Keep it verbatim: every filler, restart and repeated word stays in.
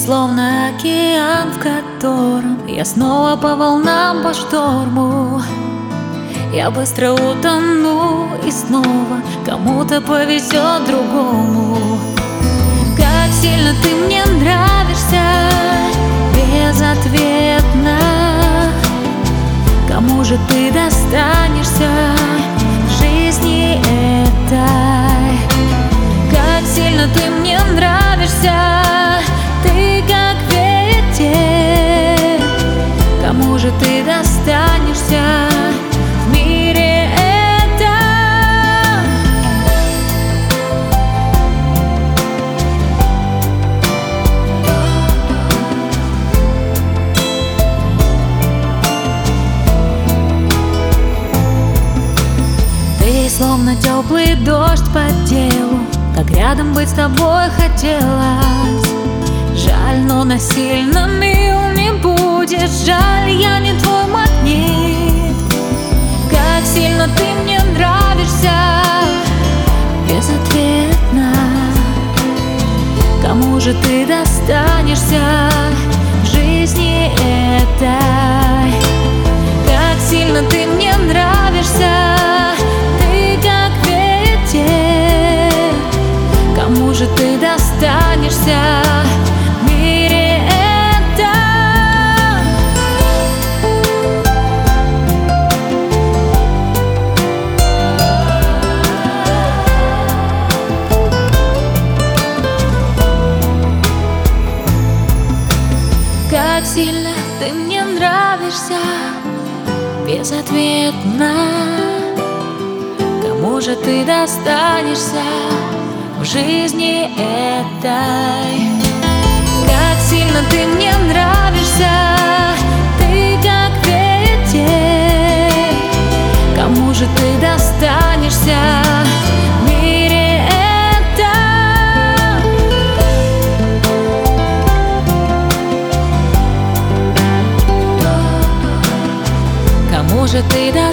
словно океан, в котором я снова по волнам, по шторму. Я быстро утону, и снова кому-то повезет, другому. Как сильно ты мне нравишься, безответно. Кому же ты достанешься в жизни этой? Как сильно ты мне нравишься, ты как ветер. Кому же ты достанешься в мире этом? Ты словно теплый дождь по телу, как рядом быть с тобой хотелось. Жаль, но насильно мил не будешь. Жаль, я не твой магнит. Как сильно ты мне нравишься, безответно. Кому же ты достанешься в жизни этой? Как сильно ты мне нравишься, ты как ветер. Кому же ты достанешься в мире этом? Как сильно ты мне нравишься, безответно. Кому же ты достанешься в жизни этой? Как сильно ты мне нравишься, ты как ветер. Kому же ты достанешься в мире этом? Кому же ты достанешься?